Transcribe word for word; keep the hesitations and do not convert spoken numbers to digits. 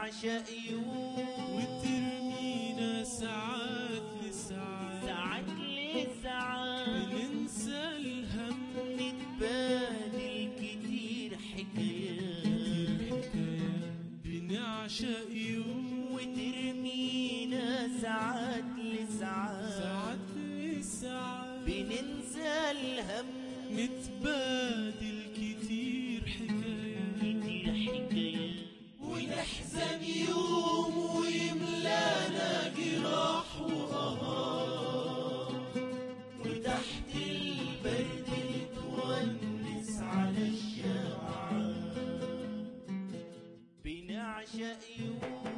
بنعشق يوم وترمينا ساعات لساعات، ساعات لساعات بننسى الهم، نتبادل كتير حكايات، كتير حكايات. بنعشق يوم وترمينا ساعات لساعات، ساعات لساعات، بننسى الهم، نتبادل كتير حكايات، كتير حكايات. ونحزن يوم ويملانا جراح وآهات، وتحت البرد نتونس على الشمعة، بنعشق يوم